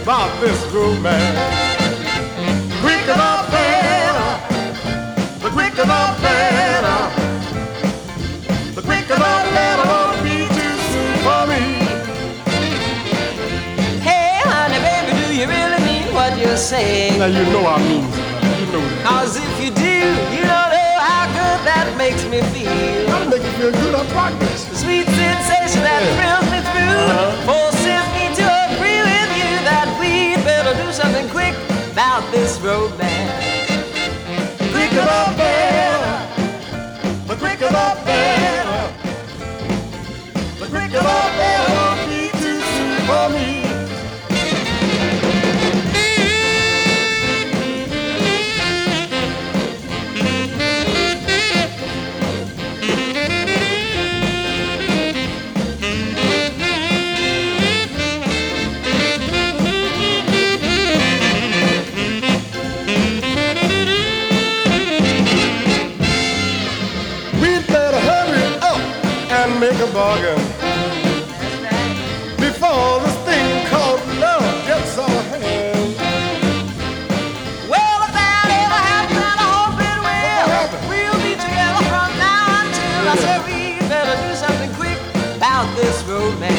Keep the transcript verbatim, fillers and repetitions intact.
about this romance. Quicker the better, the quicker the better, the quicker the better, won't be too soon for me. Hey, honey, baby, do you really mean what you're saying? Now you know I mean it. You know that. Cause if you do, you don't know how good that makes me feel. That'll make you feel good on progress. The sweet sensation that Yeah. thrills me through Uh-huh. forces me to agree with you that we'd better do something quick about this romance. Quicker the better, the quicker the better, the quicker the better, won't be too soon for me. Make a bargain before this thing called love gets our hand. Well, if that ever happened, I hope it will. We'll be together from now until I say we better do something quick about this romance.